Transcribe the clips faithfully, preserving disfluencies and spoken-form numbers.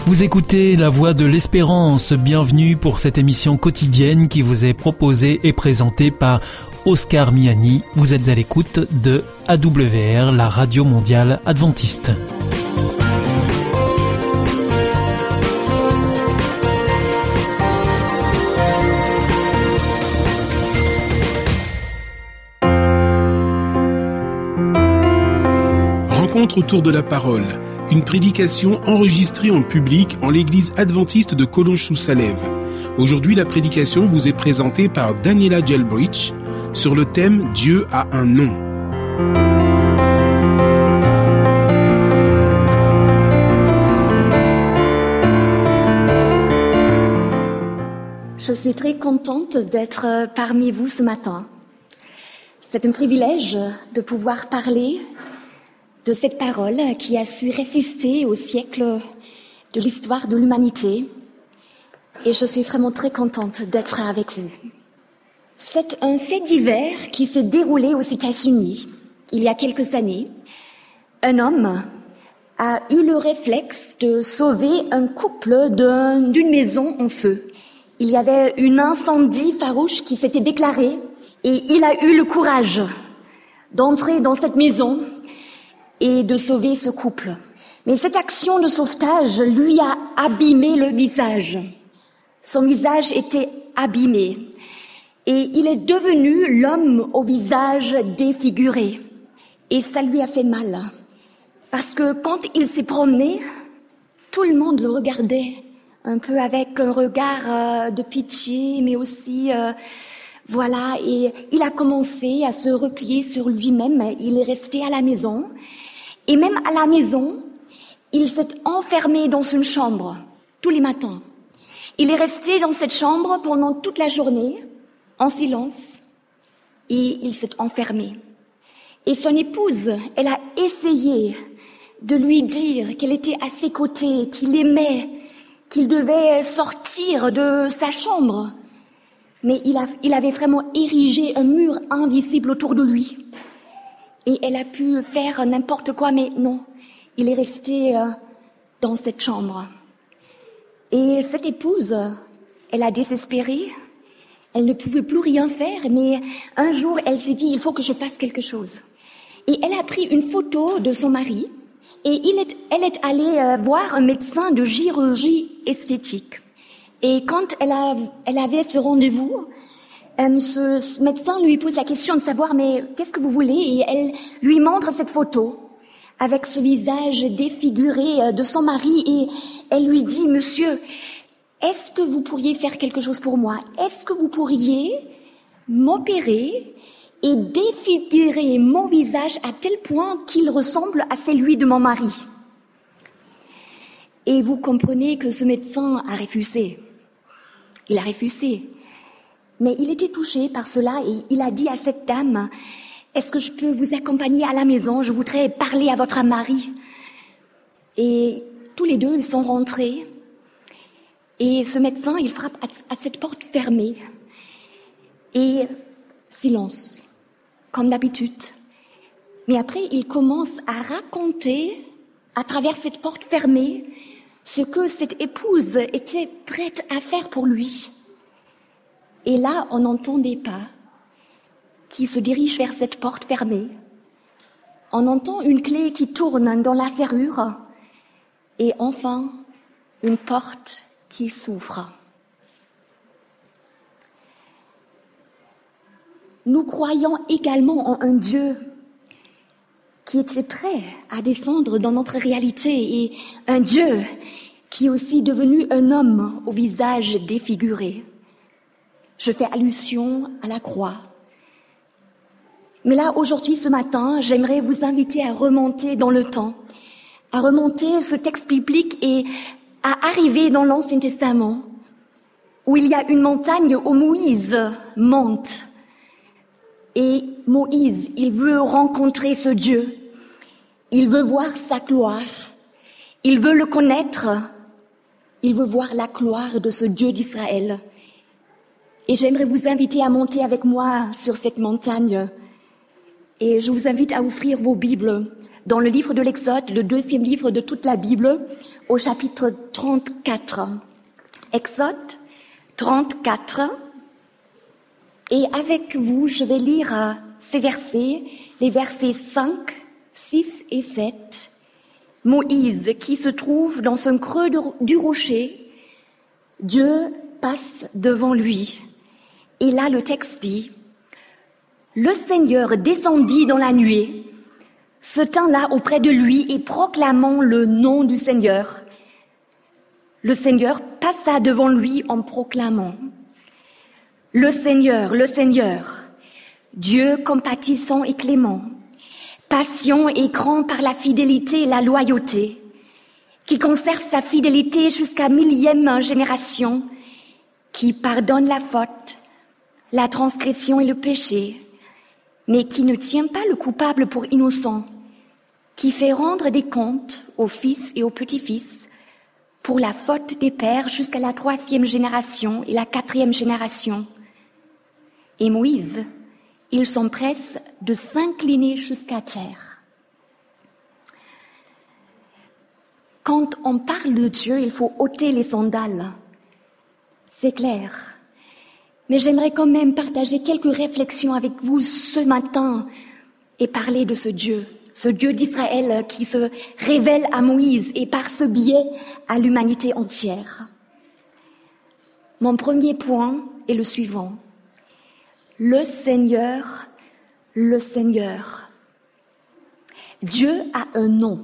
Vous écoutez La Voix de l'Espérance. Bienvenue pour cette émission quotidienne qui vous est proposée et présentée par Oscar Miani. Vous êtes à l'écoute de A W R, la radio mondiale adventiste. Rencontre autour de la parole. Une prédication enregistrée en public en l'église adventiste de Collonges-sous-Salève. Aujourd'hui, la prédication vous est présentée par Daniela Gelbrich sur le thème « Dieu a un nom ». Je suis très contente d'être parmi vous ce matin. C'est un privilège de pouvoir parler de cette parole qui a su résister au siècle de l'histoire de l'humanité. Et je suis vraiment très contente d'être avec vous. C'est un fait divers qui s'est déroulé aux États-Unis il y a quelques années. Un homme a eu le réflexe de sauver un couple d'un, d'une maison en feu. Il y avait un incendie farouche qui s'était déclaré et il a eu le courage d'entrer dans cette maison et de sauver ce couple. Mais cette action de sauvetage lui a abîmé le visage. Son visage était abîmé et il est devenu l'homme au visage défiguré. Et ça lui a fait mal parce que quand il s'est promené, tout le monde le regardait un peu avec un regard euh, de pitié, mais aussi euh, voilà. Et il a commencé à se replier sur lui-même. Il est resté à la maison. Et même à la maison, il s'est enfermé dans une chambre tous les matins. Il est resté dans cette chambre pendant toute la journée, en silence, et il s'est enfermé. Et son épouse, elle a essayé de lui dire qu'elle était à ses côtés, qu'il aimait, qu'il devait sortir de sa chambre. Mais il, a, il avait vraiment érigé un mur invisible autour de lui. Et elle a pu faire n'importe quoi, mais non, il est resté euh, dans cette chambre. Et cette épouse, elle a désespéré, elle ne pouvait plus rien faire, mais un jour, elle s'est dit, il faut que je fasse quelque chose. Et elle a pris une photo de son mari, et il est, elle est allée euh, voir un médecin de chirurgie esthétique. Et quand elle, a, elle avait ce rendez-vous, Euh, ce, ce médecin lui pose la question de savoir mais qu'est-ce que vous voulez, et elle lui montre cette photo avec ce visage défiguré de son mari et elle lui dit monsieur, est-ce que vous pourriez faire quelque chose pour moi? Est-ce que vous pourriez m'opérer et défigurer mon visage à tel point qu'il ressemble à celui de mon mari? Et vous comprenez que ce médecin a refusé. Il a refusé. Mais il était touché par cela et il a dit à cette dame, est-ce que je peux vous accompagner à la maison? Je voudrais parler à votre mari. Et tous les deux, ils sont rentrés. Et ce médecin, il frappe à cette porte fermée. Et silence, comme d'habitude. Mais après, il commence à raconter, à travers cette porte fermée, ce que cette épouse était prête à faire pour lui. Et là, on entend des pas qui se dirigent vers cette porte fermée. On entend une clé qui tourne dans la serrure. Et enfin, une porte qui s'ouvre. Nous croyons également en un Dieu qui était prêt à descendre dans notre réalité et un Dieu qui est aussi devenu un homme au visage défiguré. Je fais allusion à la croix. Mais là, aujourd'hui, ce matin, j'aimerais vous inviter à remonter dans le temps, à remonter ce texte biblique et à arriver dans l'Ancien Testament, où il y a une montagne où Moïse monte. Et Moïse, il veut rencontrer ce Dieu. Il veut voir sa gloire. Il veut le connaître. Il veut voir la gloire de ce Dieu d'Israël. Et j'aimerais vous inviter à monter avec moi sur cette montagne. Et je vous invite à ouvrir vos Bibles dans le livre de l'Exode, le deuxième livre de toute la Bible, au chapitre trente-quatre. Exode trente-quatre. Et avec vous, je vais lire ces versets, les versets cinq, six et sept. Moïse, qui se trouve dans un creux de, du rocher, Dieu passe devant lui. Et là, le texte dit, « Le Seigneur descendit dans la nuée, se tint là auprès de lui et proclamant le nom du Seigneur. Le Seigneur passa devant lui en proclamant, « Le Seigneur, le Seigneur, Dieu compatissant et clément, patient et grand par la fidélité et la loyauté, qui conserve sa fidélité jusqu'à millième génération, qui pardonne la faute, la transgression et le péché, mais qui ne tient pas le coupable pour innocent, qui fait rendre des comptes aux fils et aux petits-fils pour la faute des pères jusqu'à la troisième génération et la quatrième génération. » Et Moïse, il s'empresse de s'incliner jusqu'à terre. Quand on parle de Dieu, il faut ôter les sandales. C'est clair. Mais j'aimerais quand même partager quelques réflexions avec vous ce matin et parler de ce Dieu, ce Dieu d'Israël qui se révèle à Moïse et par ce biais à l'humanité entière. Mon premier point est le suivant. Le Seigneur, le Seigneur. Dieu a un nom.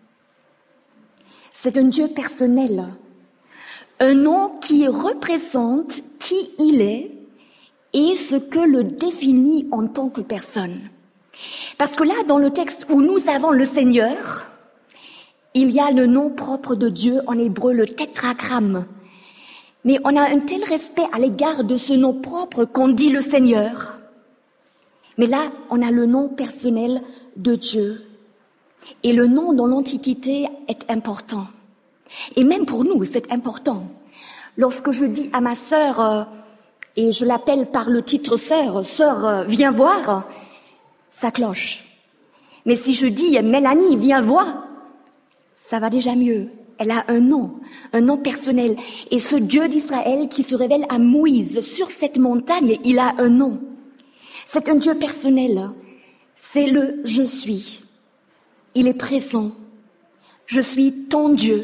C'est un Dieu personnel. Un nom qui représente qui il est et ce que le définit en tant que personne. Parce que là, dans le texte où nous avons le Seigneur, il y a le nom propre de Dieu, en hébreu le tétragramme. Mais on a un tel respect à l'égard de ce nom propre qu'on dit le Seigneur. Mais là, on a le nom personnel de Dieu. Et le nom dans l'Antiquité est important. Et même pour nous, c'est important. Lorsque je dis à ma sœur, euh, et je l'appelle par le titre sœur, sœur, euh, viens voir, ça cloche. Mais si je dis Mélanie, viens voir, ça va déjà mieux. Elle a un nom, un nom personnel. Et ce Dieu d'Israël qui se révèle à Moïse sur cette montagne, il a un nom. C'est un Dieu personnel. C'est le « je suis ». Il est présent. Je suis ton Dieu.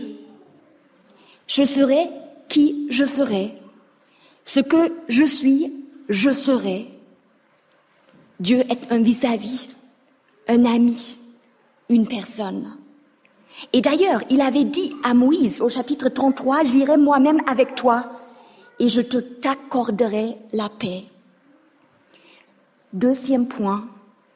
Je serai qui je serai. Ce que je suis, je serai. Dieu est un vis-à-vis, un ami, une personne. Et d'ailleurs, il avait dit à Moïse au chapitre trente-trois, « J'irai moi-même avec toi et je te t'accorderai la paix. » Deuxième point,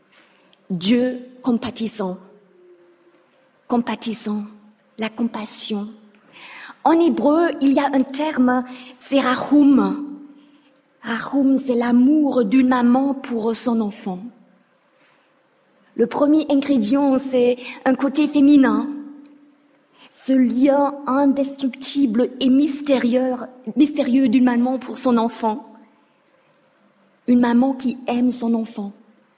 Dieu compatissant. Compatissant, la compassion. En hébreu, il y a un terme, c'est rachum. Rachum, c'est l'amour d'une maman pour son enfant. Le premier ingrédient, c'est un côté féminin. Ce lien indestructible et mystérieux, mystérieux d'une maman pour son enfant. Une maman qui aime son enfant.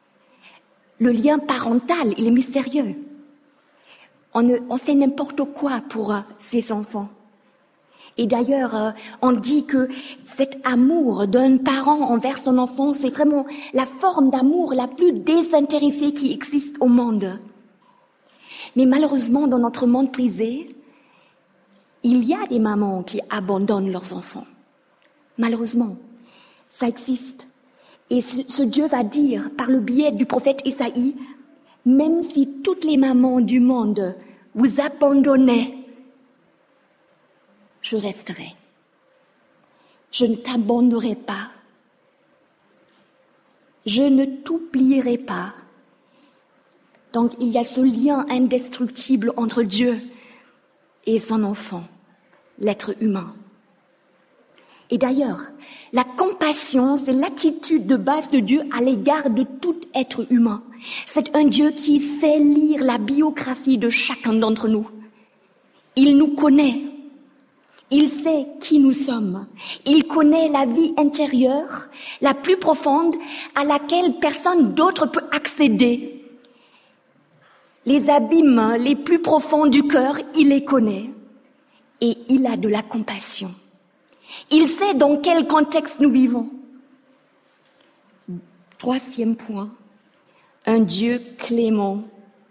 Le lien parental, il est mystérieux. On, ne, on fait n'importe quoi pour euh, ses enfants. Et d'ailleurs, euh, on dit que cet amour d'un parent envers son enfant, c'est vraiment la forme d'amour la plus désintéressée qui existe au monde. Mais malheureusement, dans notre monde prisé, il y a des mamans qui abandonnent leurs enfants. Malheureusement, ça existe. Et ce, ce Dieu va dire, par le biais du prophète Isaïe, même si toutes les mamans du monde vous abandonnaient, je resterai. Je ne t'abandonnerai pas. Je ne t'oublierai pas. Donc il y a ce lien indestructible entre Dieu et son enfant, l'être humain. Et d'ailleurs, la compassion, c'est l'attitude de base de Dieu à l'égard de tout être humain. C'est un Dieu qui sait lire la biographie de chacun d'entre nous. Il nous connaît. Il sait qui nous sommes. Il connaît la vie intérieure, la plus profonde, à laquelle personne d'autre peut accéder. Les abîmes les plus profonds du cœur, il les connaît et il a de la compassion. Il sait dans quel contexte nous vivons. Troisième point, un Dieu clément.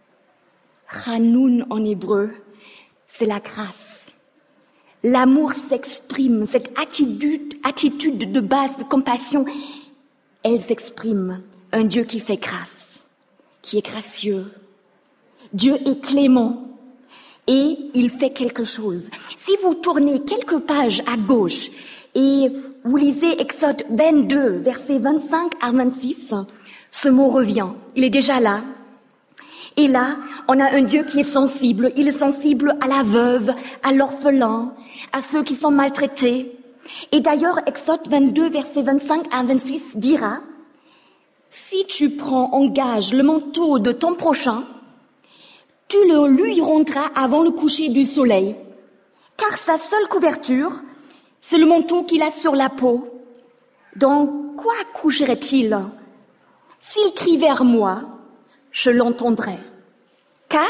Hanoun en hébreu, c'est la grâce. L'amour s'exprime, cette attitude, attitude de base de compassion, elle s'exprime. Un Dieu qui fait grâce, qui est gracieux. Dieu est clément et il fait quelque chose. Si vous tournez quelques pages à gauche et vous lisez Exode vingt-deux, versets vingt-cinq à vingt-six, ce mot revient. Il est déjà là. Et là, on a un Dieu qui est sensible. Il est sensible à la veuve, à l'orphelin, à ceux qui sont maltraités. Et d'ailleurs, Exode vingt-deux, versets vingt-cinq à vingt-six dira, « Si tu prends en gage le manteau de ton prochain, tu le lui rendras avant le coucher du soleil, car sa seule couverture, c'est le manteau qu'il a sur la peau. Dans quoi coucherait-il? S'il crie vers moi, je l'entendrai, car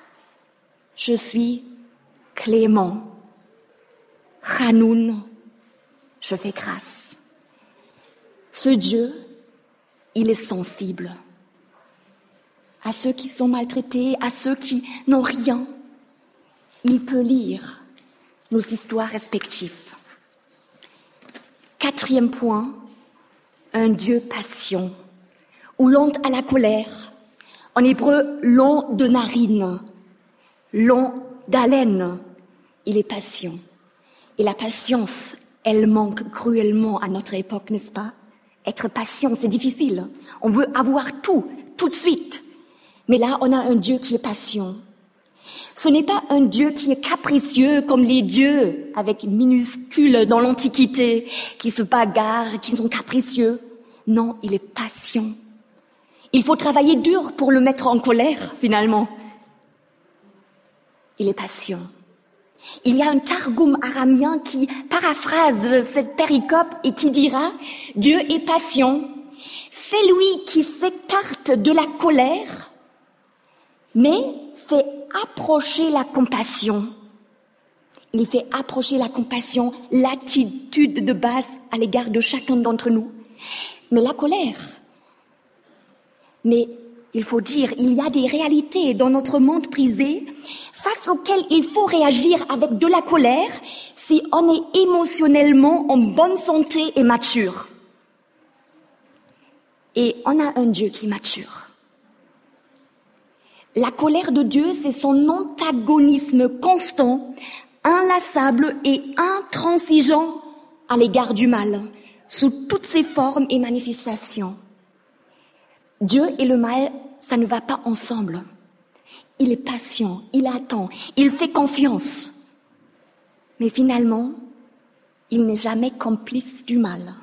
je suis clément. Hanoun, je fais grâce. Ce Dieu, il est sensible à ceux qui sont maltraités, à ceux qui n'ont rien. Il peut lire nos histoires respectives. Quatrième point, un Dieu patient, ou lent à la colère. En hébreu, long de narine, long d'haleine. Il est patient. Et la patience, elle manque cruellement à notre époque, n'est-ce pas? Être patient, c'est difficile. On veut avoir tout, tout de suite. Mais là, on a un Dieu qui est patient. Ce n'est pas un Dieu qui est capricieux comme les dieux, avec minuscules dans l'Antiquité, qui se bagarrent, qui sont capricieux. Non, il est patient. Il faut travailler dur pour le mettre en colère, finalement. Il est patient. Il y a un targum araméen qui paraphrase cette péricope et qui dira « Dieu est patient, c'est lui qui s'écarte de la colère, mais fait approcher la compassion. » Il fait approcher la compassion, l'attitude de base à l'égard de chacun d'entre nous. Mais la colère, mais il faut dire, il y a des réalités dans notre monde brisé face auxquelles il faut réagir avec de la colère si on est émotionnellement en bonne santé et mature. Et on a un Dieu qui est mature. La colère de Dieu, c'est son antagonisme constant, inlassable et intransigeant à l'égard du mal, sous toutes ses formes et manifestations. Dieu et le mal, ça ne va pas ensemble. Il est patient, il attend, il fait confiance. Mais finalement, il n'est jamais complice du mal.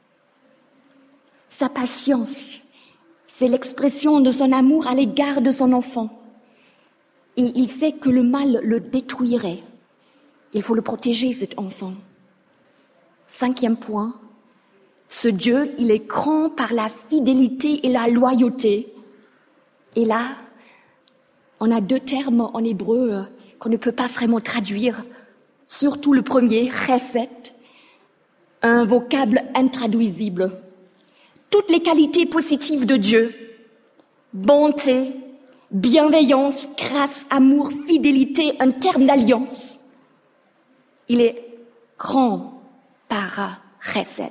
Sa patience, c'est l'expression de son amour à l'égard de son enfant. Et il sait que le mal le détruirait. Il faut le protéger, cet enfant. Cinquième point, ce Dieu, il est grand par la fidélité et la loyauté. Et là, on a deux termes en hébreu qu'on ne peut pas vraiment traduire, surtout le premier, chesed, un vocable intraduisible. Toutes les qualités positives de Dieu, bonté, bienveillance, grâce, amour, fidélité, un terme d'alliance. Il est grand par chesed.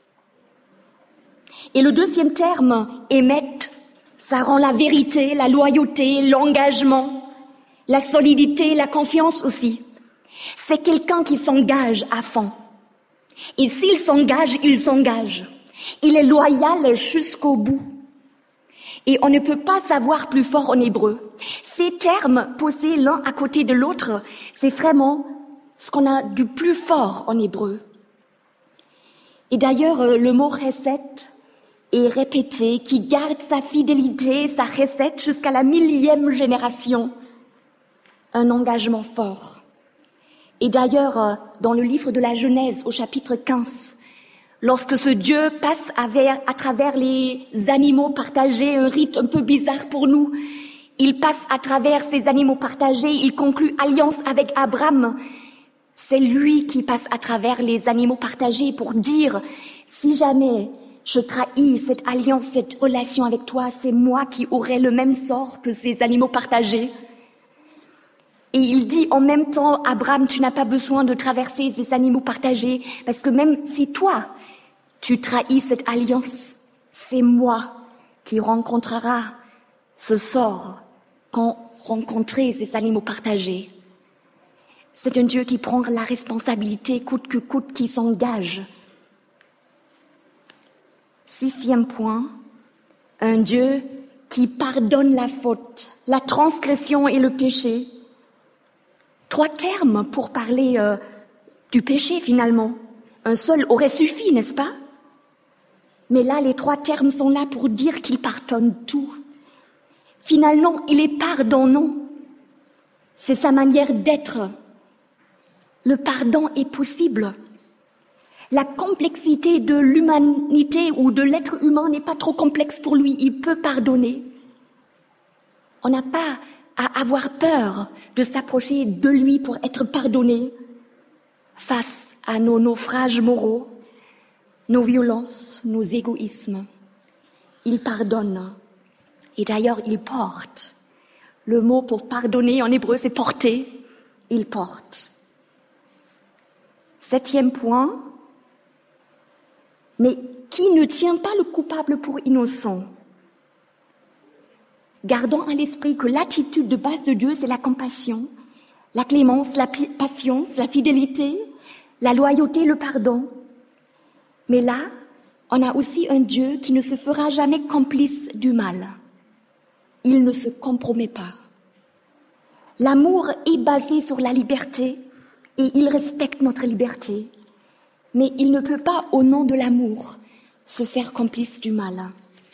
Et le deuxième terme, émet, ça rend la vérité, la loyauté, l'engagement, la solidité, la confiance aussi. C'est quelqu'un qui s'engage à fond. Et s'il s'engage, il s'engage. Il est loyal jusqu'au bout. Et on ne peut pas savoir plus fort en hébreu. Ces termes posés l'un à côté de l'autre, c'est vraiment ce qu'on a du plus fort en hébreu. Et d'ailleurs, le mot chesed est répété, qui garde sa fidélité, sa chesed jusqu'à la millième génération. Un engagement fort. Et d'ailleurs, dans le livre de la Genèse, au chapitre quinze, lorsque ce Dieu passe à travers les animaux partagés, un rite un peu bizarre pour nous, Il passe à travers ces animaux partagés, il conclut alliance avec Abraham. C'est lui qui passe à travers les animaux partagés pour dire, si jamais je trahis cette alliance, cette relation avec toi, c'est moi qui aurai le même sort que ces animaux partagés. Et il dit en même temps, Abraham, tu n'as pas besoin de traverser ces animaux partagés, parce que même si toi, tu trahis cette alliance, c'est moi qui rencontrera ce sort qu'ont rencontré ces animaux partagés. C'est un Dieu qui prend la responsabilité coûte que coûte, qui s'engage. Sixième point, un Dieu qui pardonne la faute, la transgression et le péché. Trois termes pour parler euh, du péché finalement. Un seul aurait suffi, n'est-ce pas? Mais là, les trois termes sont là pour dire qu'il pardonne tout. Finalement, il est pardonnant. C'est sa manière d'être. Le pardon est possible. La complexité de l'humanité ou de l'être humain n'est pas trop complexe pour lui. Il peut pardonner. On n'a pas à avoir peur de s'approcher de lui pour être pardonné face à nos naufrages moraux, nos violences, nos égoïsmes. Il pardonne. Et d'ailleurs, il porte. Le mot pour pardonner en hébreu, c'est porter. Il porte. Septième point. Mais qui ne tient pas le coupable pour innocent? Gardons à l'esprit que l'attitude de base de Dieu, c'est la compassion, la clémence, la patience, la fidélité, la loyauté, le pardon. Mais là, on a aussi un Dieu qui ne se fera jamais complice du mal. Il ne se compromet pas. L'amour est basé sur la liberté et il respecte notre liberté. Mais il ne peut pas, au nom de l'amour, se faire complice du mal.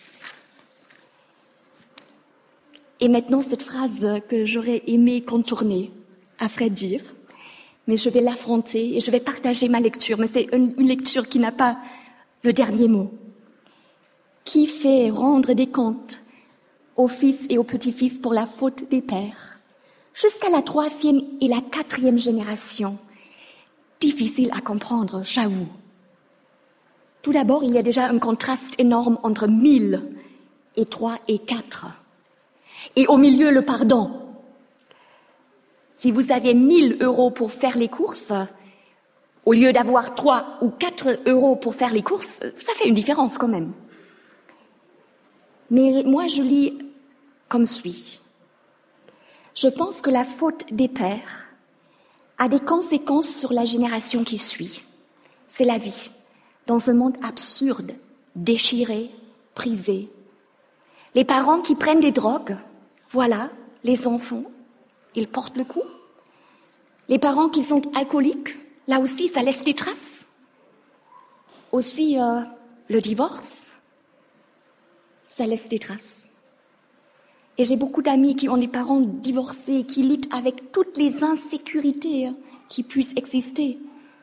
Et maintenant, cette phrase que j'aurais aimé contourner, à vrai dire, mais je vais l'affronter et je vais partager ma lecture, mais c'est une, une lecture qui n'a pas le dernier mot. Qui fait rendre des comptes aux fils et aux petits-fils pour la faute des pères, jusqu'à la troisième et la quatrième génération. Difficile à comprendre, j'avoue. Tout d'abord, il y a déjà un contraste énorme entre mille et trois et quatre. Et au milieu, le pardon. Si vous avez mille euros pour faire les courses, au lieu d'avoir trois ou quatre euros pour faire les courses, ça fait une différence quand même. Mais moi, je lis comme suit. Je pense que la faute des pères a des conséquences sur la génération qui suit. C'est la vie, dans un monde absurde, déchiré, brisé. Les parents qui prennent des drogues, voilà, les enfants, ils portent le coup. Les parents qui sont alcooliques, là aussi, ça laisse des traces. Aussi, euh, le divorce, ça laisse des traces. Et j'ai beaucoup d'amis qui ont des parents divorcés, qui luttent avec toutes les insécurités qui puissent exister.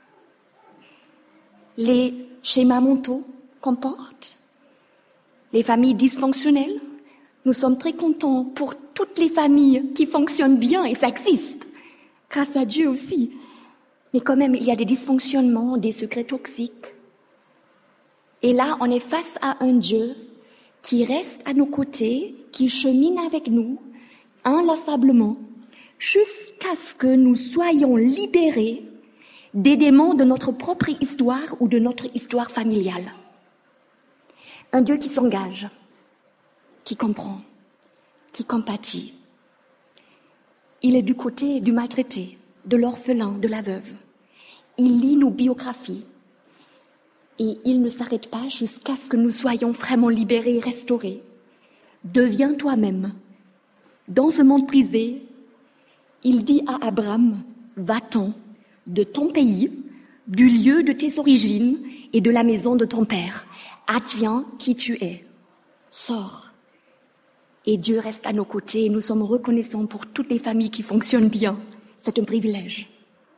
Les schémas mentaux qu'on porte, les familles dysfonctionnelles. Nous sommes très contents pour toutes les familles qui fonctionnent bien, et ça existe, grâce à Dieu aussi. Mais quand même, il y a des dysfonctionnements, des secrets toxiques. Et là, on est face à un Dieu qui reste à nos côtés, qui chemine avec nous inlassablement, jusqu'à ce que nous soyons libérés des démons de notre propre histoire ou de notre histoire familiale. Un Dieu qui s'engage, qui comprend, qui compatit. Il est du côté du maltraité, de l'orphelin, de la veuve. Il lit nos biographies et il ne s'arrête pas jusqu'à ce que nous soyons vraiment libérés et restaurés. Deviens toi-même. Dans ce monde brisé, il dit à Abraham, va-t'en de ton pays, du lieu de tes origines et de la maison de ton père. Adviens qui tu es. Sors. Et Dieu reste à nos côtés et nous sommes reconnaissants pour toutes les familles qui fonctionnent bien. C'est un privilège.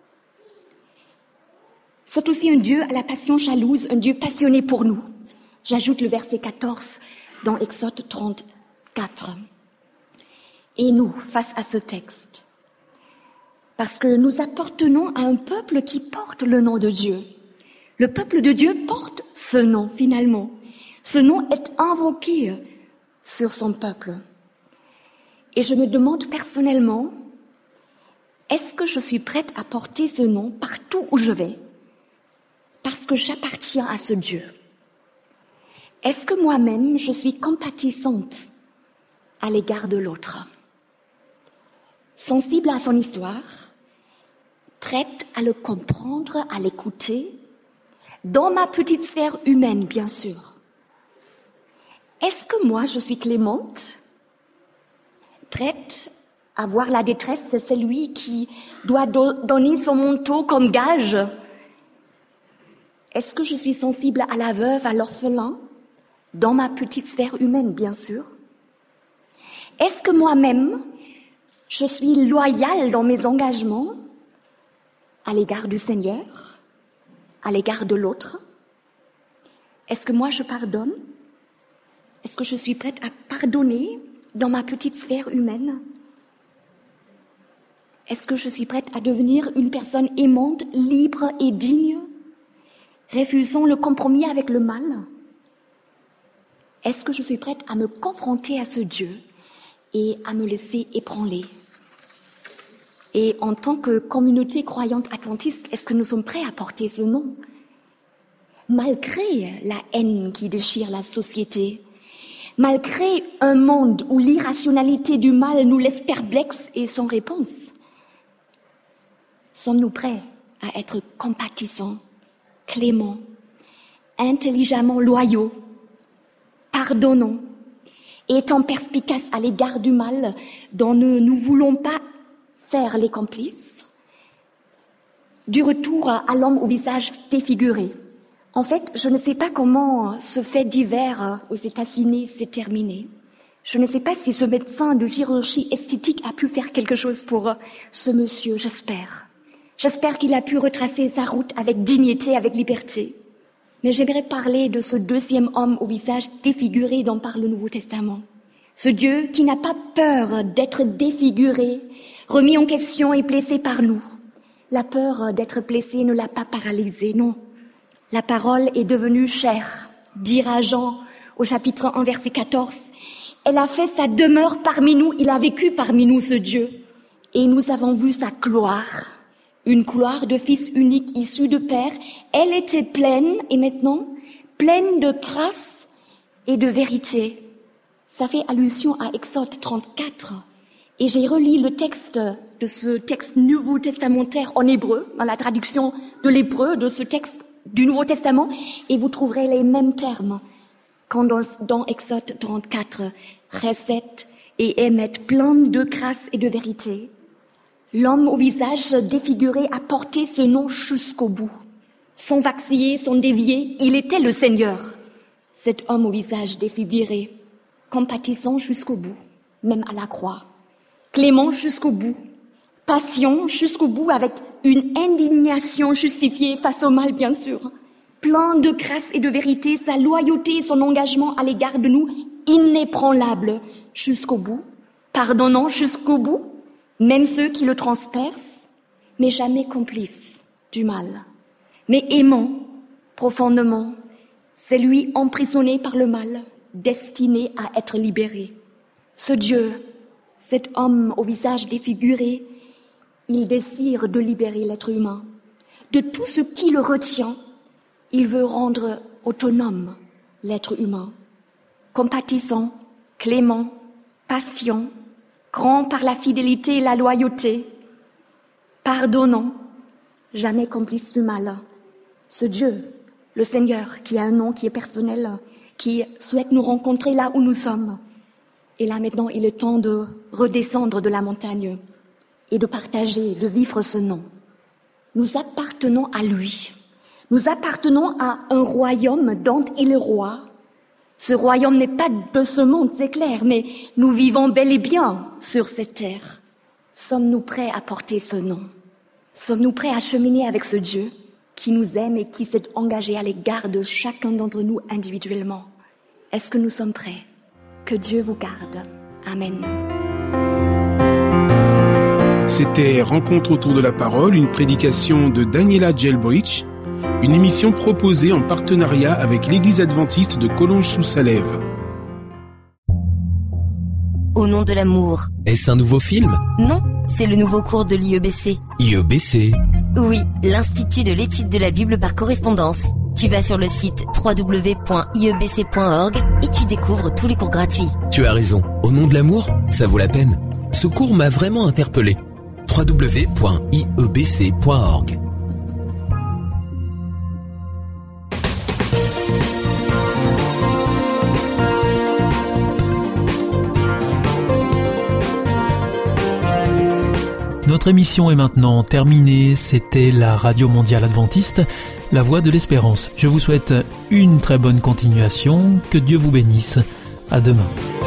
C'est aussi un Dieu à la passion jalouse, un Dieu passionné pour nous. J'ajoute le verset quatorze dans Exode trente-quatre. et nous face à ce texte. Parce que nous appartenons à un peuple qui porte le nom de Dieu. Le peuple de Dieu porte ce nom finalement. Ce nom est invoqué sur son peuple. Et je me demande personnellement, est-ce que je suis prête à porter ce nom partout où je vais? Parce que j'appartiens à ce Dieu. Est-ce que moi-même, je suis compatissante à l'égard de l'autre? Sensible à son histoire, prête à le comprendre, à l'écouter, dans ma petite sphère humaine, bien sûr. Est-ce que moi, je suis clémente, prête à voir la détresse de celui qui doit do- donner son manteau comme gage? Est-ce que je suis sensible à la veuve, à l'orphelin, dans ma petite sphère humaine, bien sûr? Est-ce que moi-même, je suis loyale dans mes engagements à l'égard du Seigneur, à l'égard de l'autre? Est-ce que moi, je pardonne? Est-ce que je suis prête à pardonner dans ma petite sphère humaine? Est-ce que je suis prête à devenir une personne aimante, libre et digne, refusant le compromis avec le mal? Est-ce que je suis prête à me confronter à ce Dieu et à me laisser ébranler? Et en tant que communauté croyante adventiste, est-ce que nous sommes prêts à porter ce nom? Malgré la haine qui déchire la société, malgré un monde où l'irrationalité du mal nous laisse perplexes et sans réponse, sommes-nous prêts à être compatissants, cléments, intelligemment loyaux, pardonnants, étant perspicaces à l'égard du mal dont nous ne voulons pas faire les complices? Du retour à l'homme au visage défiguré. En fait, je ne sais pas comment ce fait divers aux États-Unis s'est terminé. Je ne sais pas si ce médecin de chirurgie esthétique a pu faire quelque chose pour ce monsieur, j'espère. J'espère qu'il a pu retracer sa route avec dignité, avec liberté. Mais j'aimerais parler de ce deuxième homme au visage défiguré dont parle le Nouveau Testament. Ce Dieu qui n'a pas peur d'être défiguré, remis en question et blessé par nous. La peur d'être blessé ne l'a pas paralysé, non. La parole est devenue chair, dira Jean au chapitre un, verset quatorze. Elle a fait sa demeure parmi nous, il a vécu parmi nous ce Dieu. Et nous avons vu sa gloire. Une gloire de fils unique issu de père, elle était pleine, et maintenant, pleine de grâce et de vérité. Ça fait allusion à Exode trente-quatre. Et j'ai relu le texte de ce texte nouveau testamentaire en hébreu, dans la traduction de l'hébreu de ce texte du Nouveau Testament, et vous trouverez les mêmes termes quand dans, dans Exode trente-quatre, recette et émettent plein de grâce et de vérité. L'homme au visage défiguré a porté ce nom jusqu'au bout. Sans vaciller, sans dévier, il était le Seigneur. Cet homme au visage défiguré, compatissant jusqu'au bout, même à la croix. Clément jusqu'au bout, patient jusqu'au bout avec une indignation justifiée face au mal, bien sûr. Plein de grâce et de vérité, sa loyauté et son engagement à l'égard de nous, inébranlable jusqu'au bout, pardonnant jusqu'au bout, même ceux qui le transpercent, mais jamais complice du mal, mais aimant profondément celui emprisonné par le mal, destiné à être libéré. Ce Dieu, cet homme au visage défiguré, il désire de libérer l'être humain de tout ce qui le retient. Il veut rendre autonome l'être humain, compatissant, clément, patient, grand par la fidélité et la loyauté, pardonnant, jamais complice du mal. Ce Dieu, le Seigneur, qui a un nom qui est personnel, qui souhaite nous rencontrer là où nous sommes. Et là maintenant, il est temps de redescendre de la montagne et de partager, de vivre ce nom. Nous appartenons à lui. Nous appartenons à un royaume dont il est roi. Ce royaume n'est pas de ce monde, c'est clair, mais nous vivons bel et bien sur cette terre. Sommes-nous prêts à porter ce nom? Sommes-nous prêts à cheminer avec ce Dieu qui nous aime et qui s'est engagé à l'égard de chacun d'entre nous individuellement? Est-ce que nous sommes prêts? Que Dieu vous garde. Amen. C'était Rencontre autour de la parole, une prédication de Daniela Gelbrich, une émission proposée en partenariat avec l'Église adventiste de Collonges-sous-Salève. Au nom de l'amour. Est-ce un nouveau film? Non, c'est le nouveau cours de l'I E B C. I E B C? Oui, l'Institut de l'étude de la Bible par correspondance. Tu vas sur le site w w w point i e b c point org et tu découvres tous les cours gratuits. Tu as raison, au nom de l'amour, ça vaut la peine. Ce cours m'a vraiment interpellé. w w w point i e b c point org. Notre émission est maintenant terminée. C'était la Radio Mondiale Adventiste, la voix de l'espérance. Je vous souhaite une très bonne continuation. Que Dieu vous bénisse. À demain.